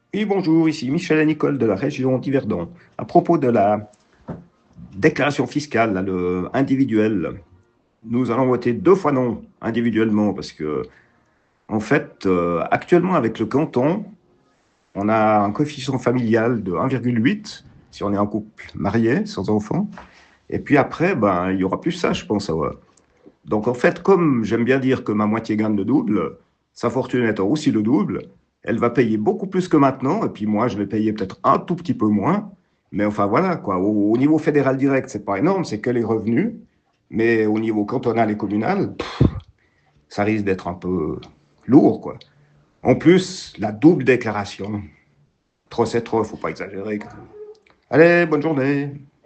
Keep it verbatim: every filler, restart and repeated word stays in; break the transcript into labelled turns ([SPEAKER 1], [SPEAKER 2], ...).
[SPEAKER 1] Oui, bonjour, ici Michel et Nicole de la région d'Yverdon. À propos de la déclaration fiscale, là, le individuel, nous allons voter deux fois non individuellement parce que, en fait, euh, actuellement avec le canton, on a un coefficient familial de un virgule huit si on est un couple marié, sans enfant. Et puis après, ben, il y aura plus ça, je pense. Ouais. Donc, en fait, comme j'aime bien dire que ma moitié gagne le double, sa fortune étant aussi le double, elle va payer beaucoup plus que maintenant. Et puis moi, je vais payer peut-être un tout petit peu moins. Mais enfin, voilà, quoi. Au, au niveau fédéral direct, c'est pas énorme, c'est que les revenus. Mais au niveau cantonal et communal, pff, ça risque d'être un peu lourd, quoi. En plus, la double déclaration. Trop, c'est trop, faut pas exagérer. Allez, bonne journée.